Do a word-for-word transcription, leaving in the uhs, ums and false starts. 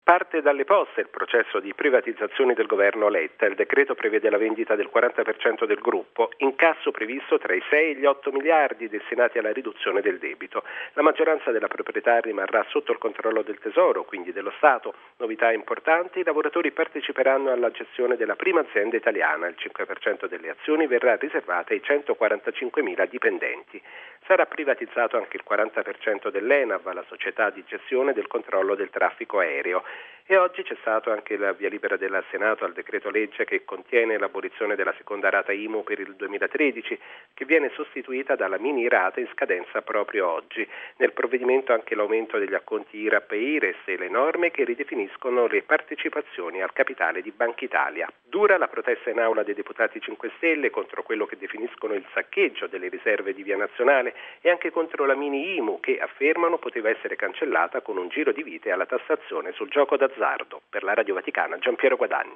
Parte dalle poste il processo di privatizzazione del governo Letta. Il decreto prevede la vendita del quaranta per cento del gruppo, incasso previsto tra i sei e gli otto miliardi destinati alla riduzione del debito. La maggioranza della proprietà rimarrà sotto il controllo del Tesoro, quindi dello Stato. Novità importanti: i lavoratori parteciperanno alla gestione della prima azienda italiana. Il cinque per cento delle azioni verrà riservato ai centoquarantacinquemila dipendenti. Sarà privatizzato anche il quaranta per cento dell'ENAV, la società di gestione del controllo del traffico aereo. E oggi c'è stato anche la via libera del Senato al decreto legge che contiene l'abolizione della seconda rata I M U per il duemilatredici, che viene sostituita dalla mini rata in scadenza proprio oggi. Nel provvedimento anche l'aumento degli acconti I R A P e I R E S e le norme che ridefiniscono le partecipazioni al capitale di Banca Italia. Dura la protesta in aula dei deputati cinque Stelle contro quello che definiscono il saccheggio delle riserve di Via Nazionale e anche contro la mini I M U che affermano poteva essere cancellata con un giro di vite alla tassazione sul gioco d'azzardo. Per la Radio Vaticana, Giampiero Guadagni.